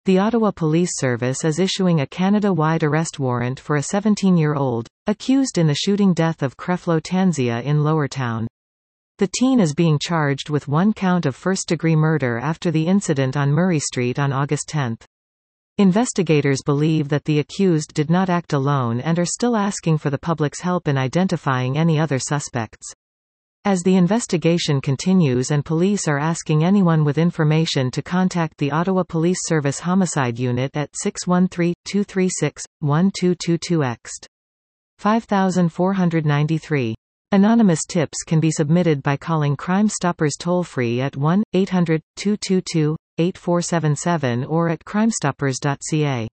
The Ottawa Police Service is issuing a Canada-wide arrest warrant for a 17-year-old, accused in the shooting death of Creflo Tanzia in Lowertown. The teen is being charged with one count of first-degree murder after the incident on Murray Street on August 10. Investigators believe that the accused did not act alone and are still asking for the public's help in identifying any other suspects. As the investigation continues and police are asking anyone with information to contact the Ottawa Police Service Homicide Unit at 613-236-1222-X. 5493. Anonymous tips can be submitted by calling Crime Stoppers toll-free at 1-800-222-8477 or at crimestoppers.ca.